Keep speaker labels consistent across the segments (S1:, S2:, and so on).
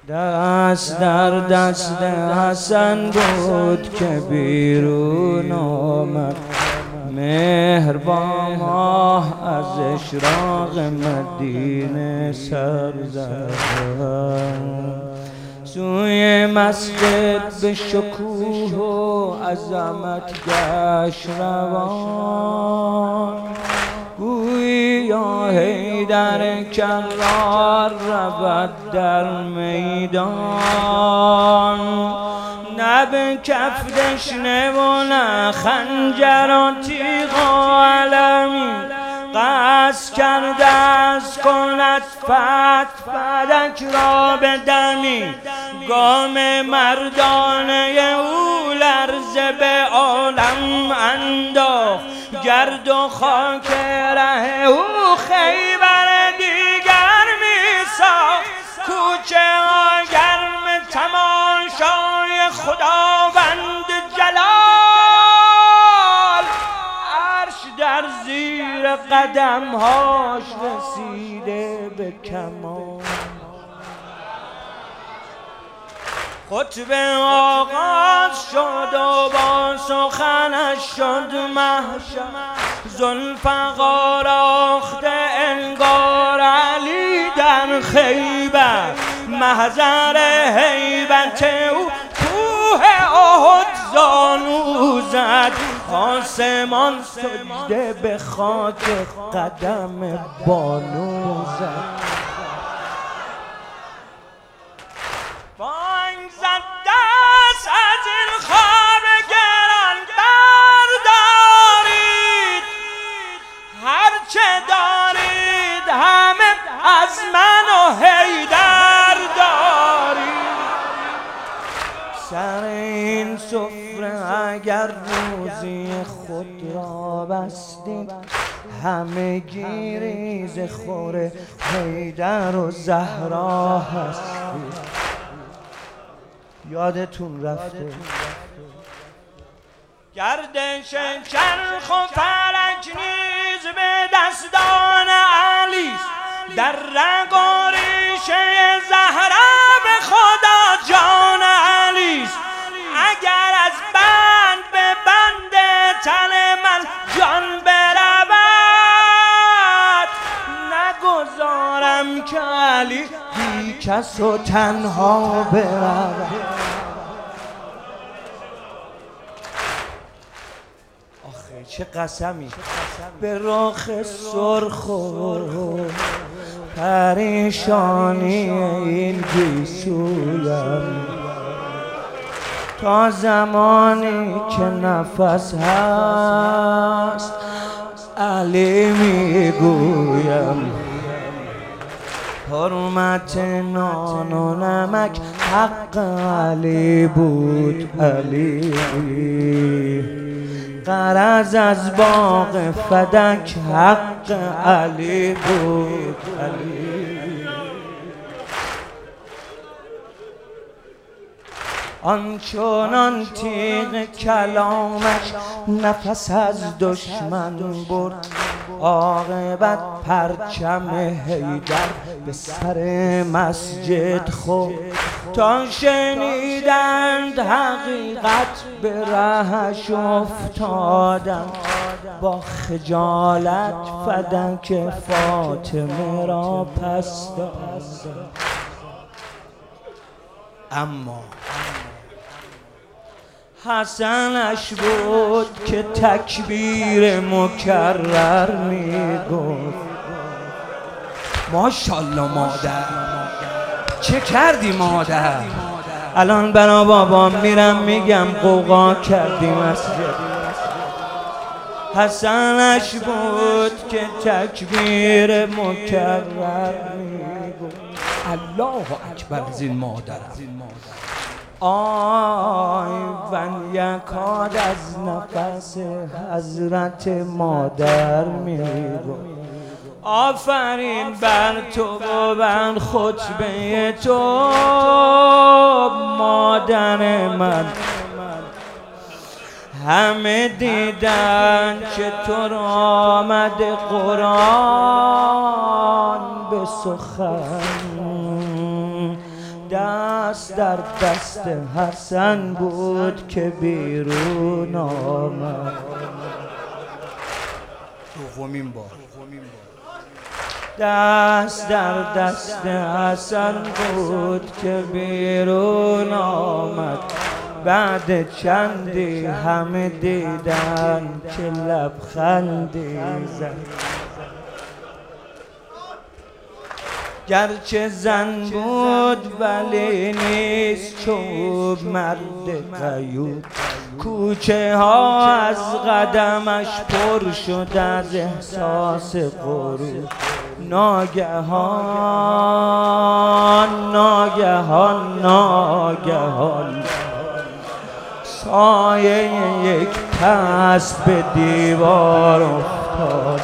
S1: دست در دست حسن بود که بیرون آمد مهر با ماه از اشراق مدینه سر زد. سوی مسجد به شکوه و عظمت گشت روان، گویا حیدر کرار رود در میدان. نه به کف دشنه و نه خنجر و تیغ و علمی، قصد کرده از کند فتح فدک را به دمی. گام مردانه او لرزه به عالم انداخت، گرد و خاک ره او خیبر دیگر می ساخت. کوچه ها گرم تماشای خداوند جلال، عرش در زیر قدمهاش رسیده به کمال. خطبه آغاز شد و با سخنش شد محشر، ذوالفقار آخته انگار علی در خیبر. محضر هیبت او کوه احد زانو زد، آسمان سجده به خاک قدم بانو زد. بانگ زد دست از این خواب گران بردارید، هرچه دارید همه از من و حیدر دارید. سر این سفره اگر روزی خود را بستید، همه گیریز خور حیدر و زهرا هستید. یادتون رفته گردش چرخ و فلک نیز به دستان علیست، در رگ و ریشه زهرا به خدا جان علیست. اگر از بند به بند تن من جان برود، نگذارم که علی بی کس و تنها برود. آخه چه قسمی به رخ سرخ و پریشانی این گیسویم، تا زمانی که نفس هست علی میگویم. حرمت نان و نمک حق علی بود علی، غرض از باغ فدک حق علی بود علی. آنچنان تیغ کلامش نفس از دشمن برد، عاقبت پرچم حیدر به سر مسجد خورد. تا شنیدند حقیقت به رهش افتادند، با خجالت فدک فاطمه را پس دادند. اما حسنش بود که تکبیر مکرر میگفت. ماشاءالله مادر، چه کردی مادر؟ الان برا بابام میرم میگم قوقا کردی مسجد. حسنش بود که تکبیر مکرر میگفت. الله اکبر از این مادرم. آی من یکاد از نفس حضرت مادر میگو. آفرین بر تو و بر خطبه تو مادر من. همه دیدن چطور آمد قرآن به سخن، دست در دست حسن بود که بیرون آمد. دومین بار دست در دست حسن بود که بیرون آمد. بعد چندی همه دیدن که لبخندی زد. گرچه زن بود ولی نیست چوب مرد قیود. کوچه ها از قدمش پر شد از احساس غرور. ناگهان سایه یک پس به دیوار افتاد.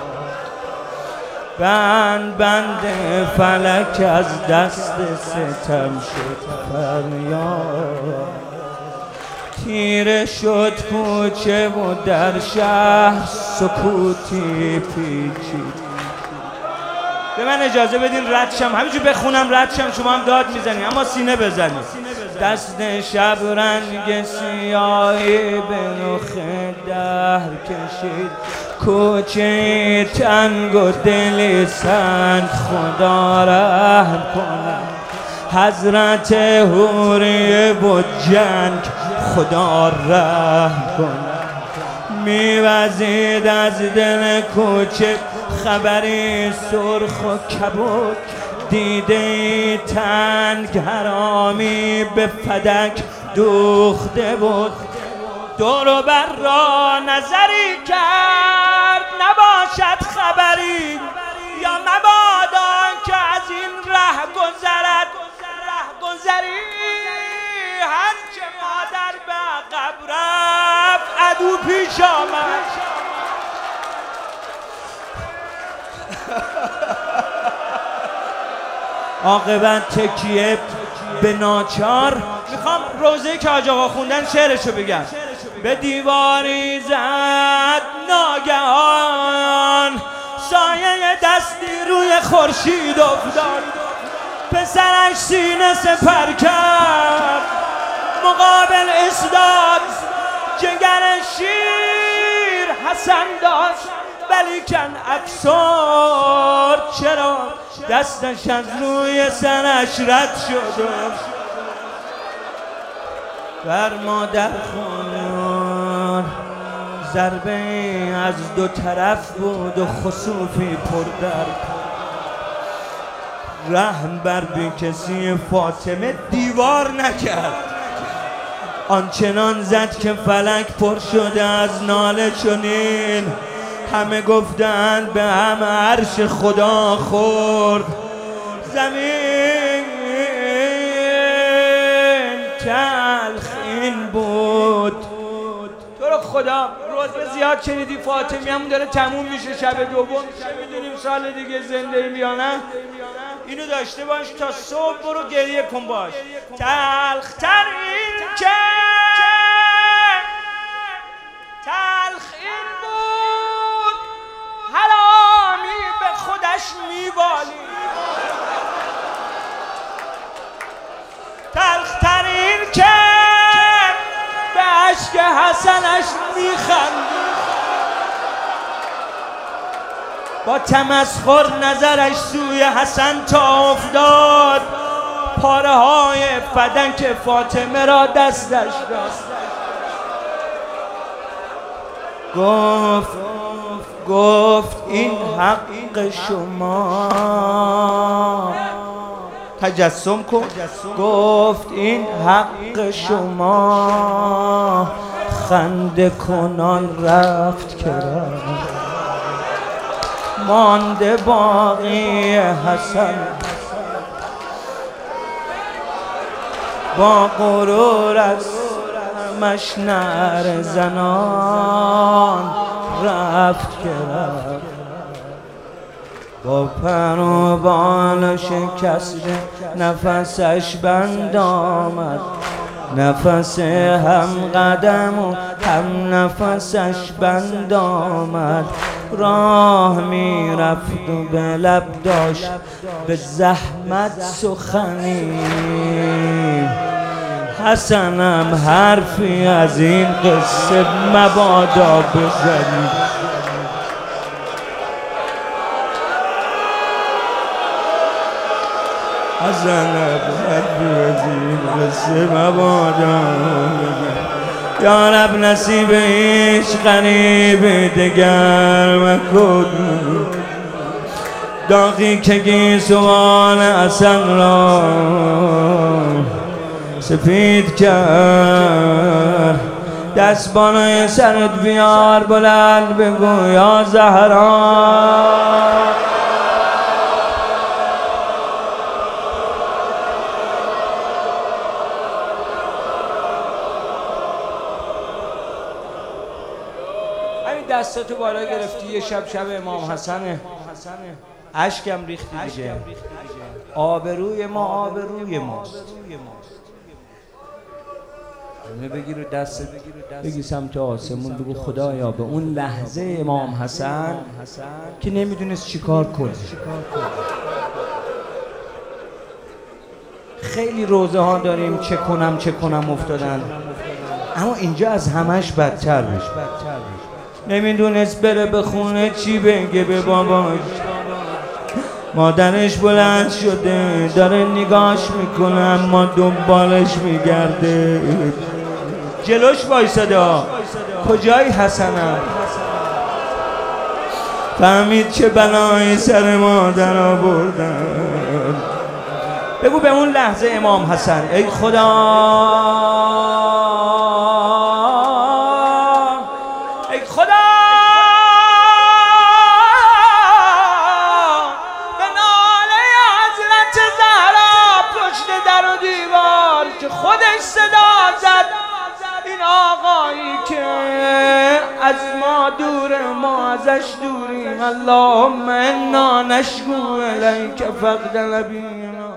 S1: بند فلک از دست ستم شد فریاد. تیره شد کوچه و در شهر سکوتی پیچید. به من اجازه بدین رد شم، همینجور بخونم رد شم، شما هم داد میزنید اما سینه بزنید. دست شب رنگ سیاهی به رخ دهر کشید. کوچه تنگ و دلی سنگ خدا رحم کند. حضرت حوریه بود جنگ خدا رحم کند. میوزید از دل کوچه خبری سرخ و کبود. دیده تنگ حرامی به فدک دوخته بود. دور و بر را نظری کرد نباشد خبری. یا مبادا که از این ره گذری. هرچه مادر به عقب رفت عدو پیش آمد. عاقبت تکیه به ناچار. میخوام روزه‌ای که حاج آقا خوندن شعرشو بگم. به دیواری زد ناگهان سایه دستی روی خورشید افتاد. پسرش سینه سپر کرد مقابل ایستاد. جگر شیر حسن داشت ولیکن افسرد. چرا دستش از روی سرش رد شد. بر مادر خون ضربه از دو طرف بود و خسوفی پر درد. رحم بر بی کسی فاطمه دیوار نکرد. آنچنان زد که فلک پر شده از ناله چنین. همه گفتند به هم عرش خدا خورد. زمین تلخ این بود. تو رو خدا روز زیاد شنیدی فاطمی همون داره تموم میشه شب دوم. میدونیم سال دیگه زنده ایم یا نه. اینو داشته باش تا صبح برو گریه کن باش. تلختر این که تلخ این بود حرامی به خودش میبالی. تلختر این که به عشق حسنش میخندی. با تمسخر نظرش سوی حسن تا افتاد. پاره های فدک فاطمه را دستش داد. گفت این حق شما. تجسم کن. گفت این حق شما. خنده کنان رفت که رفت. مانده باقی حسن با غرور از مشنر زنان رفت که رفت. با پر و بال شکسته نفسش بند آمد. نفس هم قدم و هم نفسش بند آمد. راه میرفت و به لب داشت به زحمت سخنی. حسنم حرفی از این قصه مبادا بزنی. حسنم حرفی از این قصه مبادا بزنی. یا رب نصیب هیچ غریب دگر مکن. داغی که گیسوان حسن را سفید کرد. دست بالای سرت بیار بلند بگو یا زهرا. دستتو بالا گرفتی یه شب امام حسنه، اشکم ریختی دیگه. آبروی ما آبروی ماست. بگی رو دست بگی سمت آسمون بگو خدایا به اون لحظه امام حسن که نمیدونست چیکار کنه. خیلی روزه ها داریم چه کنم افتادن، اما اینجا از همش بدتر بشه. نمیدونست بره به خونه چی بگه به باباش. مادرش بلند شده داره نگاش میکنه اما دنبالش میگرده. جلوش وایساده. کجای حسنم؟ فهمید چه بلایی سر مادر آوردن. بگو به اون لحظه امام حسن ای خدا، خودش صدا زد این آقایی که از ما دوره ما ازش دوریم. اللهم انا نشکو الیک فقد نبینا.